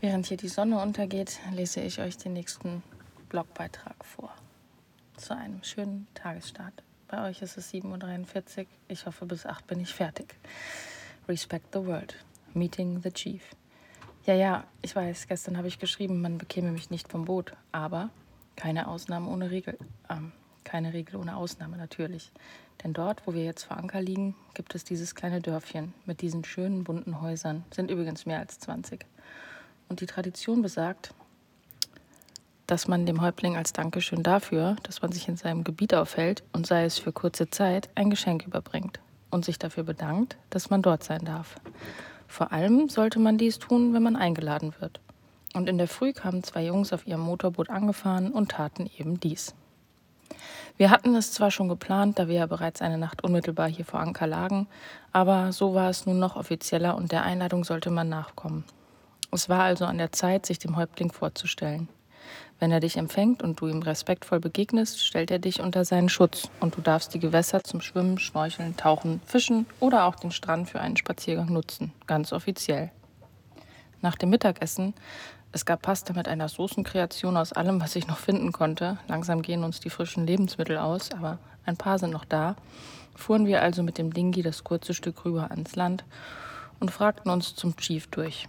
Während hier die Sonne untergeht, lese ich euch den nächsten Blogbeitrag vor. Zu einem schönen Tagesstart. Bei euch ist es 7:43 Uhr. Ich hoffe, bis 8 bin ich fertig. Respect the World. Meeting the Chief. Ja, ich weiß, gestern habe ich geschrieben, man bekäme mich nicht vom Boot. Aber keine Ausnahme ohne Regel. Keine Regel ohne Ausnahme natürlich. Denn dort, wo wir jetzt vor Anker liegen, gibt es dieses kleine Dörfchen mit diesen schönen bunten Häusern. Sind übrigens mehr als 20. Und die Tradition besagt, dass man dem Häuptling als Dankeschön dafür, dass man sich in seinem Gebiet aufhält und sei es für kurze Zeit, ein Geschenk überbringt und sich dafür bedankt, dass man dort sein darf. Vor allem sollte man dies tun, wenn man eingeladen wird. Und in der Früh kamen 2 Jungs auf ihrem Motorboot angefahren und taten eben dies. Wir hatten es zwar schon geplant, da wir ja bereits eine Nacht unmittelbar hier vor Anker lagen, aber so war es nun noch offizieller und der Einladung sollte man nachkommen. Es war also an der Zeit, sich dem Häuptling vorzustellen. Wenn er dich empfängt und du ihm respektvoll begegnest, stellt er dich unter seinen Schutz und du darfst die Gewässer zum Schwimmen, Schnorcheln, Tauchen, Fischen oder auch den Strand für einen Spaziergang nutzen, ganz offiziell. Nach dem Mittagessen, es gab Pasta mit einer Soßenkreation aus allem, was ich noch finden konnte, langsam gehen uns die frischen Lebensmittel aus, aber ein paar sind noch da, fuhren wir also mit dem Dinghy das kurze Stück rüber ans Land und fragten uns zum Chief durch.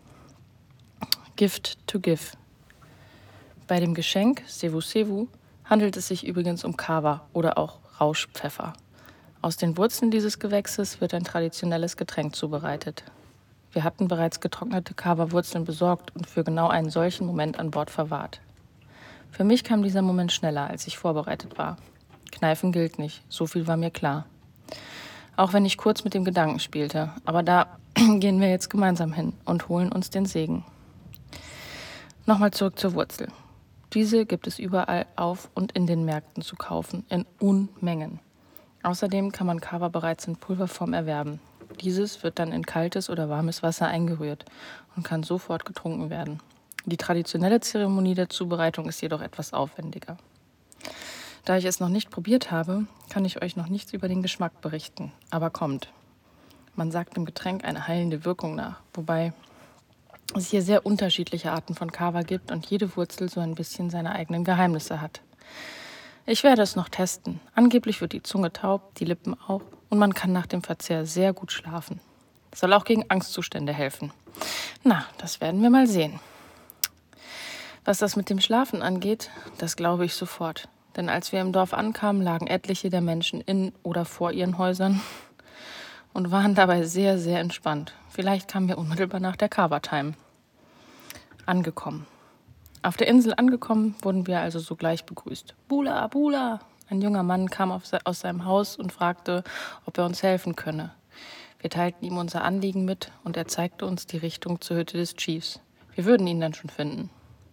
Gift to give. Bei dem Geschenk, Sevu Sevu, handelt es sich übrigens um Kava oder auch Rauschpfeffer. Aus den Wurzeln dieses Gewächses wird ein traditionelles Getränk zubereitet. Wir hatten bereits getrocknete Kava-Wurzeln besorgt und für genau einen solchen Moment an Bord verwahrt. Für mich kam dieser Moment schneller, als ich vorbereitet war. Kneifen gilt nicht, so viel war mir klar. Auch wenn ich kurz mit dem Gedanken spielte, aber da gehen wir jetzt gemeinsam hin und holen uns den Segen. Nochmal zurück zur Wurzel. Diese gibt es überall auf und in den Märkten zu kaufen, in Unmengen. Außerdem kann man Kava bereits in Pulverform erwerben. Dieses wird dann in kaltes oder warmes Wasser eingerührt und kann sofort getrunken werden. Die traditionelle Zeremonie der Zubereitung ist jedoch etwas aufwendiger. Da ich es noch nicht probiert habe, kann ich euch noch nichts über den Geschmack berichten. Aber kommt. Man sagt dem Getränk eine heilende Wirkung nach, wobei es hier sehr unterschiedliche Arten von Kava gibt und jede Wurzel so ein bisschen seine eigenen Geheimnisse hat. Ich werde es noch testen. Angeblich wird die Zunge taub, die Lippen auch und man kann nach dem Verzehr sehr gut schlafen. Soll auch gegen Angstzustände helfen. Na, das werden wir mal sehen. Was das mit dem Schlafen angeht, das glaube ich sofort. Denn als wir im Dorf ankamen, lagen etliche der Menschen in oder vor ihren Häusern und waren dabei sehr, sehr entspannt. Vielleicht kamen wir unmittelbar nach der Kava-Time. Angekommen. Auf der Insel angekommen, wurden wir also sogleich begrüßt. Bula, Bula! Ein junger Mann kam aus seinem Haus und fragte, ob er uns helfen könne. Wir teilten ihm unser Anliegen mit und er zeigte uns die Richtung zur Hütte des Chiefs. Wir würden ihn dann schon finden.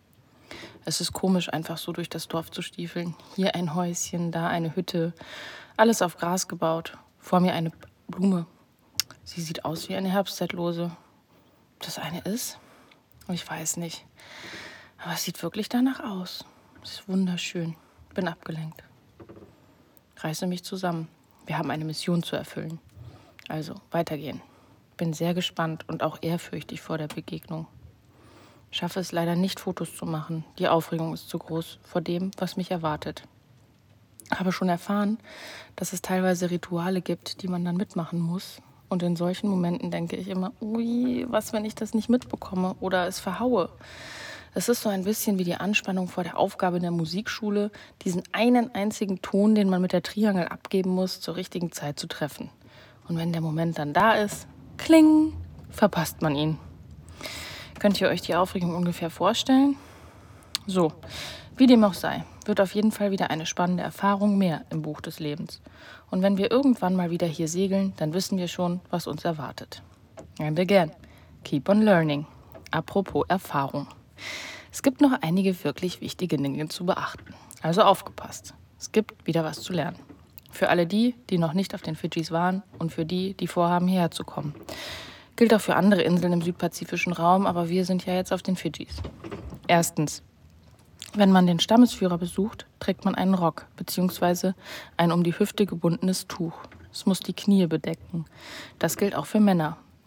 Es ist komisch, einfach so durch das Dorf zu stiefeln. Hier ein Häuschen, da eine Hütte, alles auf Gras gebaut. Vor mir eine Blume. Sie sieht aus wie eine Herbstzeitlose. Das eine ist? Ich weiß nicht. Aber es sieht wirklich danach aus. Es ist wunderschön. Bin abgelenkt. Reiße mich zusammen. Wir haben eine Mission zu erfüllen. Also, weitergehen. Bin sehr gespannt und auch ehrfürchtig vor der Begegnung. Schaffe es leider nicht, Fotos zu machen. Die Aufregung ist zu groß vor dem, was mich erwartet. Habe schon erfahren, dass es teilweise Rituale gibt, die man dann mitmachen muss. Und in solchen Momenten denke ich immer, ui, was, wenn ich das nicht mitbekomme oder es verhaue. Es ist so ein bisschen wie die Anspannung vor der Aufgabe in der Musikschule, diesen einen einzigen Ton, den man mit der Triangel abgeben muss, zur richtigen Zeit zu treffen. Und wenn der Moment dann da ist, kling, verpasst man ihn. Könnt ihr euch die Aufregung ungefähr vorstellen? So, wie dem auch sei, wird auf jeden Fall wieder eine spannende Erfahrung mehr im Buch des Lebens. Und wenn wir irgendwann mal wieder hier segeln, dann wissen wir schon, was uns erwartet. And again, keep on learning. Apropos Erfahrung. Es gibt noch einige wirklich wichtige Dinge zu beachten. Also aufgepasst. Es gibt wieder was zu lernen. Für alle die, die noch nicht auf den Fidschis waren und für die, die vorhaben, hierher zu kommen. Gilt auch für andere Inseln im südpazifischen Raum, aber wir sind ja jetzt auf den Fidschis. Erstens. Wenn man den Stammesführer besucht, trägt man einen Rock bzw. ein um die Hüfte gebundenes Tuch. Es muss die Knie bedecken. Das gilt auch für Männer.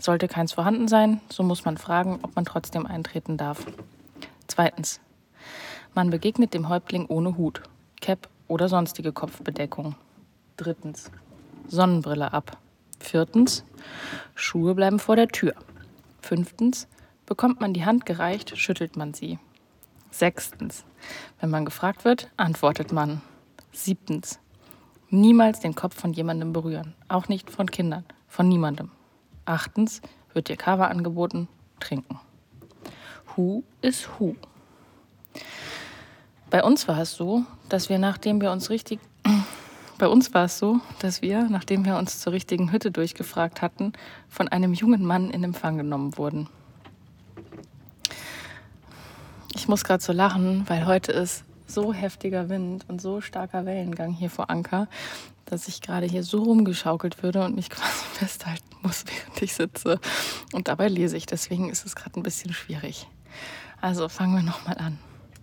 Sollte keins vorhanden sein, so muss man fragen, ob man trotzdem eintreten darf. 2. Man begegnet dem Häuptling ohne Hut, Cap oder sonstige Kopfbedeckung. 3. Sonnenbrille ab. 4. Schuhe bleiben vor der Tür. 5. Bekommt man die Hand gereicht, schüttelt man sie. 6. Wenn man gefragt wird, antwortet man. 7. Niemals den Kopf von jemandem berühren, auch nicht von Kindern, von niemandem. 8. Wird dir Kava angeboten, trinken. Who is who? Bei uns war es so, dass wir, nachdem wir uns zur richtigen Hütte durchgefragt hatten, von einem jungen Mann in Empfang genommen wurden. Ich muss gerade so lachen, weil heute ist so heftiger Wind und so starker Wellengang hier vor Anker, dass ich gerade hier so rumgeschaukelt würde und mich quasi festhalten muss, während ich sitze. Und dabei lese ich, deswegen ist es gerade ein bisschen schwierig. Also fangen wir nochmal an.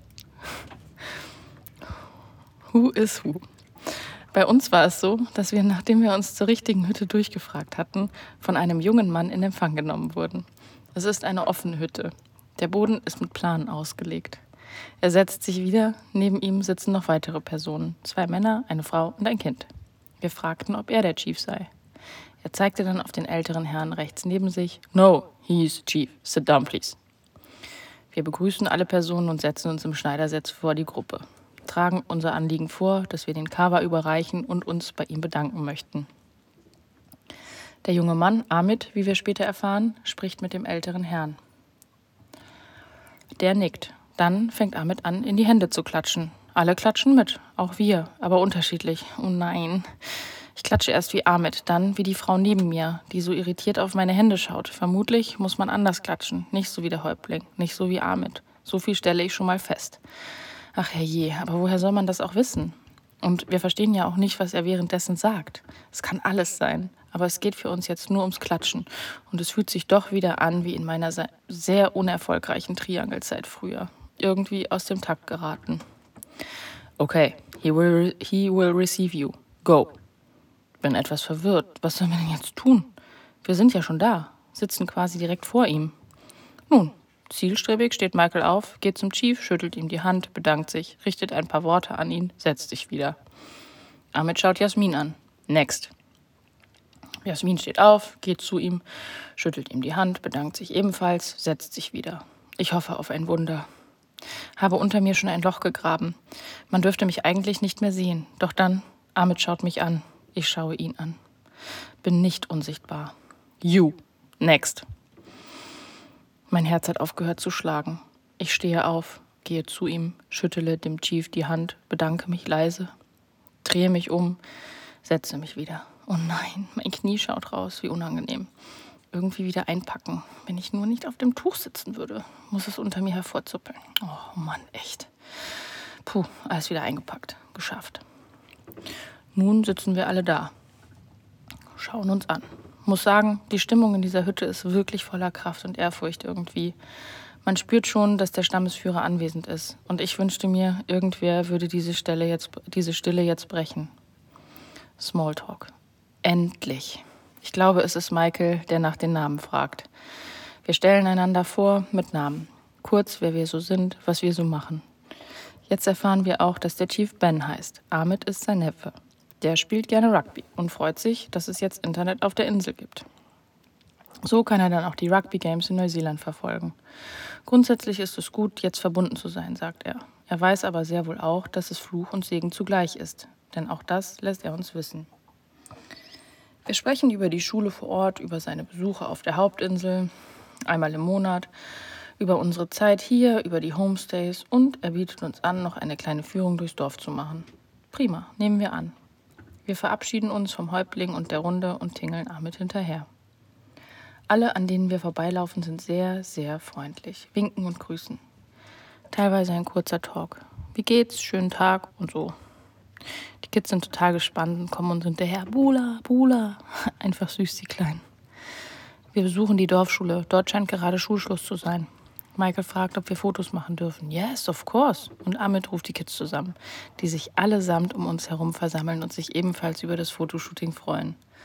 Who is who? Bei uns war es so, dass wir, nachdem wir uns zur richtigen Hütte durchgefragt hatten, von einem jungen Mann in Empfang genommen wurden. Es ist eine offene Hütte. Der Boden ist mit Planen ausgelegt. Er setzt sich wieder, neben ihm sitzen noch weitere Personen, 2 Männer, eine Frau und ein Kind. Wir fragten, ob er der Chief sei. Er zeigte dann auf den älteren Herrn rechts neben sich. No, he is Chief. Sit down, please. Wir begrüßen alle Personen und setzen uns im Schneidersitz vor die Gruppe. Tragen unser Anliegen vor, dass wir den Kava überreichen und uns bei ihm bedanken möchten. Der junge Mann, Amit, wie wir später erfahren, spricht mit dem älteren Herrn. Der nickt. Dann fängt Amit an, in die Hände zu klatschen. Alle klatschen mit, auch wir, aber unterschiedlich. Oh nein. Ich klatsche erst wie Amit, dann wie die Frau neben mir, die so irritiert auf meine Hände schaut. Vermutlich muss man anders klatschen, nicht so wie der Häuptling, nicht so wie Amit. So viel stelle ich schon mal fest. Ach herrje, aber woher soll man das auch wissen? Und wir verstehen ja auch nicht, was er währenddessen sagt. Es kann alles sein, aber es geht für uns jetzt nur ums Klatschen. Und es fühlt sich doch wieder an wie in meiner sehr unerfolgreichen Triangelzeit früher. Irgendwie aus dem Takt geraten. Okay, he will receive you. Go. Bin etwas verwirrt. Was sollen wir denn jetzt tun? Wir sind ja schon da, sitzen quasi direkt vor ihm. Nun, zielstrebig steht Michael auf, geht zum Chief, schüttelt ihm die Hand, bedankt sich, richtet ein paar Worte an ihn, setzt sich wieder. Amit schaut Jasmin an. Next. Jasmin steht auf, geht zu ihm, schüttelt ihm die Hand, bedankt sich ebenfalls, setzt sich wieder. Ich hoffe auf ein Wunder. Habe unter mir schon ein Loch gegraben. Man dürfte mich eigentlich nicht mehr sehen. Doch dann, Amit schaut mich an. Ich schaue ihn an. Bin nicht unsichtbar. You. Next. Mein Herz hat aufgehört zu schlagen. Ich stehe auf, gehe zu ihm, schüttele dem Chief die Hand, bedanke mich leise, drehe mich um, setze mich wieder. Oh nein, mein Knie schaut raus, wie unangenehm. Irgendwie wieder einpacken. Wenn ich nur nicht auf dem Tuch sitzen würde, muss es unter mir hervorzuppeln. Oh Mann, echt. Puh, alles wieder eingepackt. Geschafft. Nun sitzen wir alle da. Schauen uns an. Muss sagen, die Stimmung in dieser Hütte ist wirklich voller Kraft und Ehrfurcht irgendwie. Man spürt schon, dass der Stammesführer anwesend ist. Und ich wünschte mir, irgendwer würde diese Stille jetzt brechen. Smalltalk. Endlich. Ich glaube, es ist Michael, der nach den Namen fragt. Wir stellen einander vor mit Namen. Kurz, wer wir so sind, was wir so machen. Jetzt erfahren wir auch, dass der Chief Ben heißt. Amit ist sein Neffe. Der spielt gerne Rugby und freut sich, dass es jetzt Internet auf der Insel gibt. So kann er dann auch die Rugby-Games in Neuseeland verfolgen. Grundsätzlich ist es gut, jetzt verbunden zu sein, sagt er. Er weiß aber sehr wohl auch, dass es Fluch und Segen zugleich ist. Denn auch das lässt er uns wissen. Wir sprechen über die Schule vor Ort, über seine Besuche auf der Hauptinsel, einmal im Monat, über unsere Zeit hier, über die Homestays und er bietet uns an, noch eine kleine Führung durchs Dorf zu machen. Prima, nehmen wir an. Wir verabschieden uns vom Häuptling und der Runde und tingeln Amit hinterher. Alle, an denen wir vorbeilaufen, sind sehr, sehr freundlich, winken und grüßen. Teilweise ein kurzer Talk. Wie geht's? Schönen Tag und so. Die Kids sind total gespannt und kommen uns hinterher. Bula, Bula. Einfach süß, die Kleinen. Wir besuchen die Dorfschule. Dort scheint gerade Schulschluss zu sein. Michael fragt, ob wir Fotos machen dürfen. Yes, of course. Und Amit ruft die Kids zusammen, die sich allesamt um uns herum versammeln und sich ebenfalls über das Fotoshooting freuen.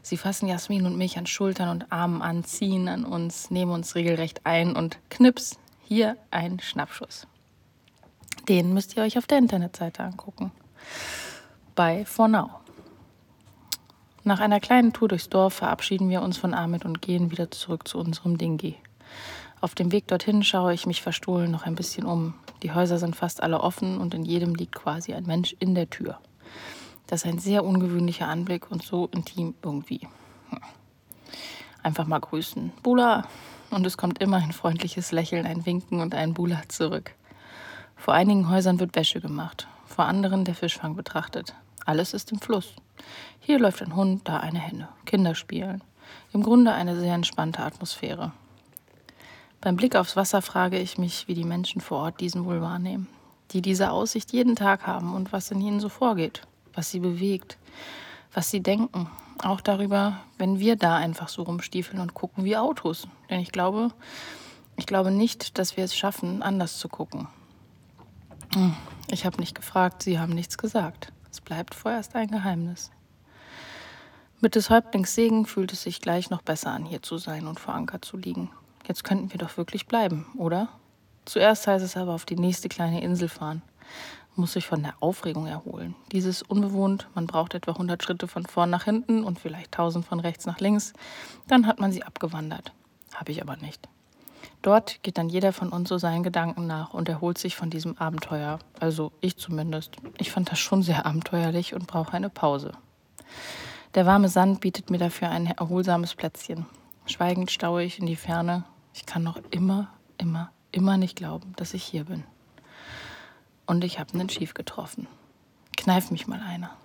Sie fassen Jasmin und mich an Schultern und Armen an, ziehen an uns, nehmen uns regelrecht ein und knips, hier ein Schnappschuss. Den müsst ihr euch auf der Internetseite angucken. Bei For Now. Nach einer kleinen Tour durchs Dorf verabschieden wir uns von Ahmed und gehen wieder zurück zu unserem Dingi. Auf dem Weg dorthin schaue ich mich verstohlen noch ein bisschen um. Die Häuser sind fast alle offen und in jedem liegt quasi ein Mensch in der Tür. Das ist ein sehr ungewöhnlicher Anblick und so intim irgendwie. Einfach mal grüßen. Bula! Und es kommt immer ein freundliches Lächeln, ein Winken und ein Bula zurück. Vor einigen Häusern wird Wäsche gemacht, vor anderen der Fischfang betrachtet. Alles ist im Fluss. Hier läuft ein Hund, da eine Henne. Kinder spielen. Im Grunde eine sehr entspannte Atmosphäre. Beim Blick aufs Wasser frage ich mich, wie die Menschen vor Ort diesen wohl wahrnehmen. Die diese Aussicht jeden Tag haben und was in ihnen so vorgeht, was sie bewegt, was sie denken. Auch darüber, wenn wir da einfach so rumstiefeln und gucken wie Autos. Denn ich glaube nicht, dass wir es schaffen, anders zu gucken. Ich habe nicht gefragt, sie haben nichts gesagt. Es bleibt vorerst ein Geheimnis. Mit des Häuptlings Segen fühlt es sich gleich noch besser an, hier zu sein und vor Anker zu liegen. Jetzt könnten wir doch wirklich bleiben, oder? Zuerst heißt es aber auf die nächste kleine Insel fahren. Muss sich von der Aufregung erholen. Dieses unbewohnt, man braucht etwa 100 Schritte von vorn nach hinten und vielleicht 1000 von rechts nach links. Dann hat man sie abgewandert. Habe ich aber nicht. Dort geht dann jeder von uns so seinen Gedanken nach und erholt sich von diesem Abenteuer. Also ich zumindest. Ich fand das schon sehr abenteuerlich und brauche eine Pause. Der warme Sand bietet mir dafür ein erholsames Plätzchen. Schweigend staue ich in die Ferne. Ich kann noch immer nicht glauben, dass ich hier bin. Und ich habe einen Chief getroffen. Kneif mich mal einer.